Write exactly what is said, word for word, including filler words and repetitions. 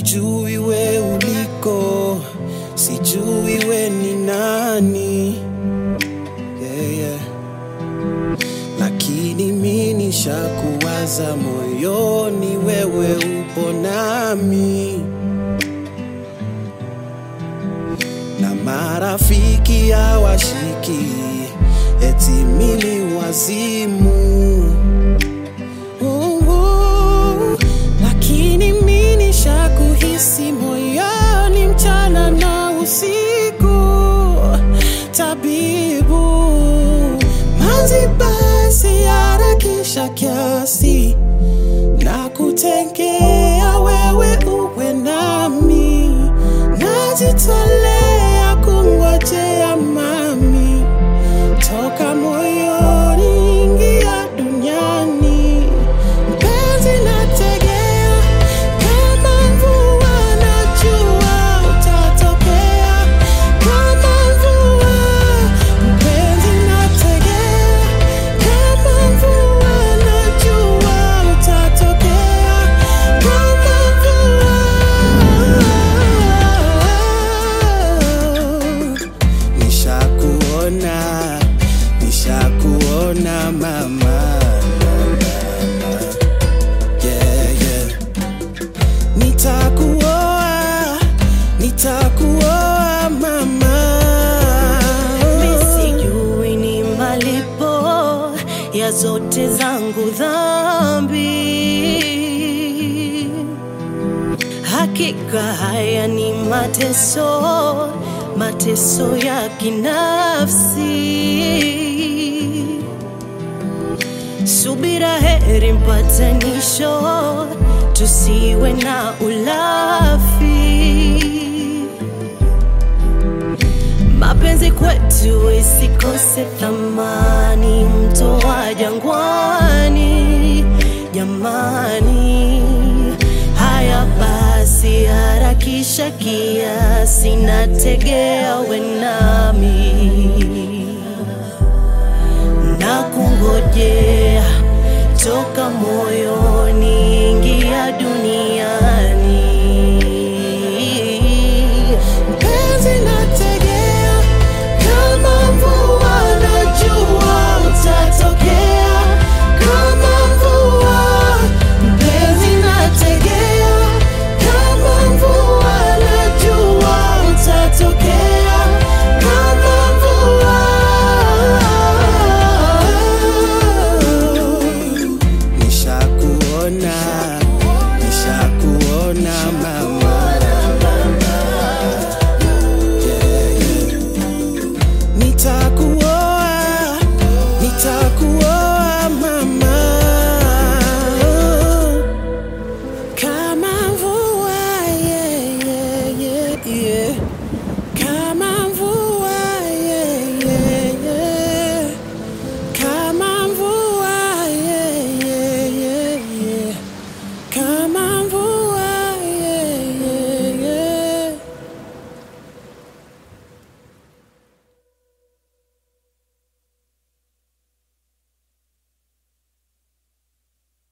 sijui we uliko, sijui we ni nani, yeah, yeah. Lakini mimi nishakuwaza moyoni, wewe upo nami. Na marafiki hawashiki eti mimi wazimu, uh, uh, lakini mimi nishakuhisi moyoni mchana na usiku. Tabibu manzi basi harakisha kiasi, na kutengea wewe uwe nami, najitolea kungojea mami, toka moyoni ingia duniani. Mpenzi nategea kama mvua, najua utatokea kama mvua. Mpenzi nategea kama mvua, najua utatokea kama mvua. Nishakuona, nishakuona mama, yeah, yeah. Nitakuoa, nitakuoa mama. Sijui ni malipo ya zote zangu dhambi, hakika haya ni mateso, mateso ya kinafsi. Subira heri mpatanisho, tusiwe na ulafi. Mapenzi kwetu isikose thamani, mto wa jangwani jamani. Haya basi harakisha kiasi, nategea we